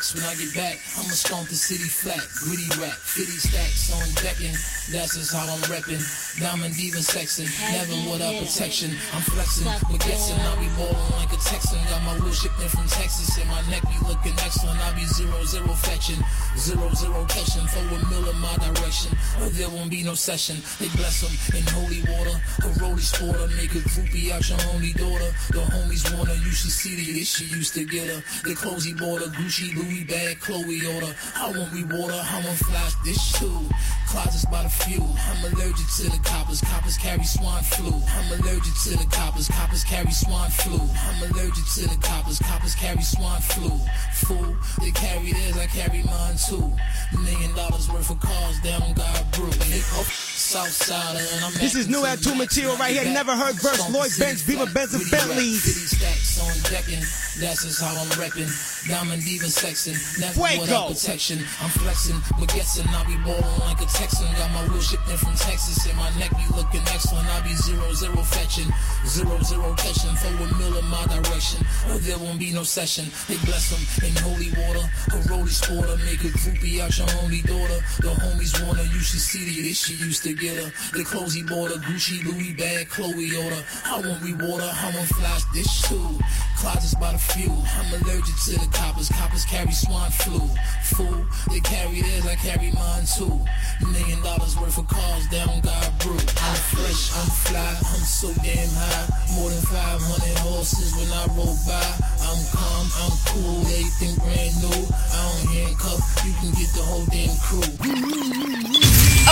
facts. When I get back, I'ma stomp the city flat. Gritty rap, 50 stacks on decking. That's just how I'm reppin'. Diamond even sexin', never without protection. I'm flexin', but guessing I'll be ballin' like a Texan. Got my wood shipped in from Texas, and my neck be looking excellent. I'll be 0-0 fetching, 0-0 catching. Throw a mill in my direction, or there won't be no session. They bless them in holy water, a roly sporter. Make a groupie out your only daughter. The homies want her, you should see the ish she used to get her. The clothes he bought her, Gucci, Louis bag, Chloe order. I want rewater, I want flash this too. Closets by the few. I'm allergic to the coppers. Coppers carry swine flu. I'm allergic to the coppers. Coppers carry swine flu. I'm allergic to the coppers. Coppers carry swine flu. Fool, they carry theirs, I carry mine too. $1 million worth of cars down God Brew. Southsider, and I'm this is new at 2 material right here. Never heard verse. Lloyd Benz, Beamer Benz, and Bentleys. 50 stacks on decking. That's just how I'm reppin'. Diamond even sexin'. Never without protection. I'm flexin', but guessing I'll be ballin' like a Texan. Got my wood shipped in from Texas, and my neck be looking excellent. I'll be 0-0 fetching, 0-0 catching. Throw a mill in my direction, or there won't be no session. They bless them in holy water, a roly sporter. Make a groupie out your only daughter. The homies want her, you should see the ish she used to get her. The clothes he bought her, Gucci, Louis bag, Chloe order. I want rewater, I want flash this too. Closets by the few. I'm allergic to the coppers. Coppers carry swine flu. Fool, they carry theirs, I carry mine too. $1 million worth of cars down God Brew. I'm fresh, I'm fly, I'm so damn high. More than 500 horses when I roll by. I'm calm, I'm cool, everything brand new. I don't handcuff, you can get the whole damn crew.